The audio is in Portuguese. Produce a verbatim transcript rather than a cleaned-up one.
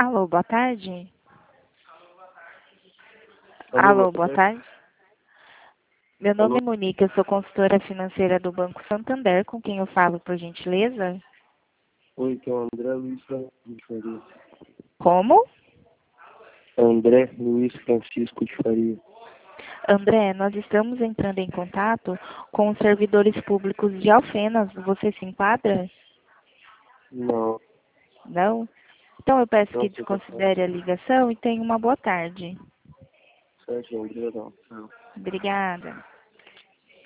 Alô, boa tarde. Alô, Alô, boa boa tarde. Meu nome Alô? é Monique, eu sou consultora financeira do Banco Santander, com quem eu falo, por gentileza? Oi, que é o André Luiz Francisco de Faria. Como? André Luiz Francisco de Faria. André, nós estamos entrando em contato com os servidores públicos de Alfenas. Você se enquadra? Não, Não? Então eu peço não que sei passar. desconsidere a ligação e tenha uma boa tarde. Certo, André, não. Não. Obrigada.